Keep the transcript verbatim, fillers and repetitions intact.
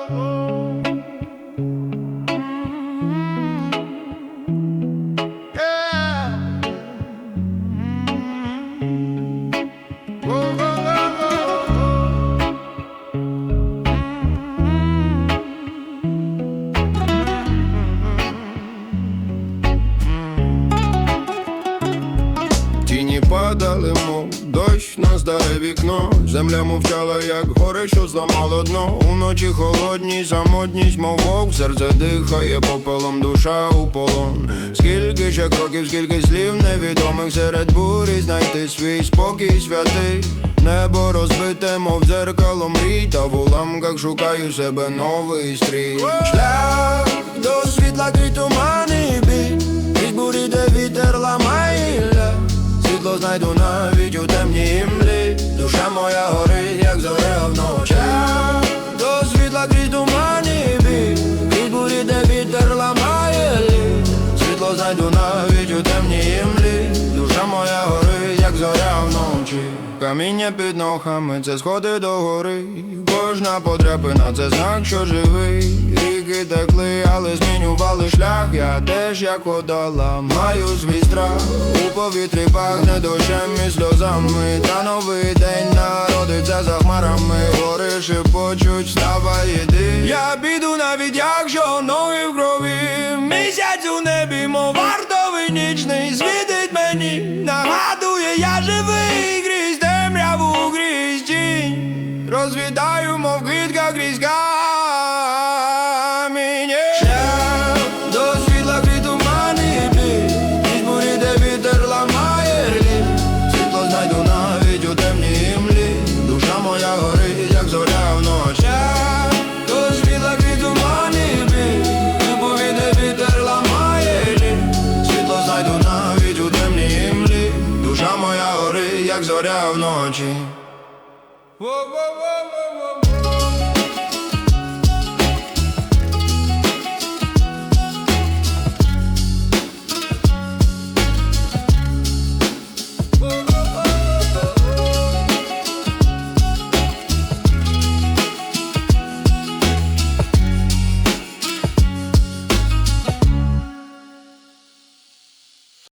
Тіні падали, мов дощ на старе вікно. Земля мовчала, як горе, що зламало дно. Уночі холодні, самотність, мов вовк. Серце дихає попелом, душа у полон. Скільки ще кроків, скільки слів невідомих. Серед бурі знайти свій спокій святий. Небо розбите, мов дзеркало мрій. Та в уламках шукаю себе новий стрій. Шлях до світла крізь тумани і біль. Крізь бурі, де вітер ламає ілля. Світло знайду навіть у темній млі. Душа моя горить, як зоря вночі. До світла крізь тумани і біль. Крізь бурі, де вітер ламає лід. Світло знайду навіть у темній млі. Душа моя горить, як зоря вночі. Каміння під ногами, це сходи до гори. Кожна подряпина, це знак, що живий. Ріки текли, але змінювали шлях. Я теж, як вода, ламаю свій страх. У повітрі пахне дощем і сльозами. Та новий день народиться за хмарами. Гори шепочуть, вставай, іди. Я піду навіть, якщо ноги в крові. Місяць у небі, мов вартовий нічний. Світить мені, нагадує, я живий. Крізь темряву, крізь тінь. Розвітаю, мов квітка крізь камінь. Шлях до світла крізь тумани і біль. Крізь бурі, де вітер ламає лід. Світло знайду навіть у темній млі. Душа моя горить, як зоря вночі. Шлях до світла крізь тумани і біль. Крізь бурі, де вітер ламає лід. Світло знайду навіть у темній млі. Душа моя горить, як зоря вночі. Воу-воу-воу.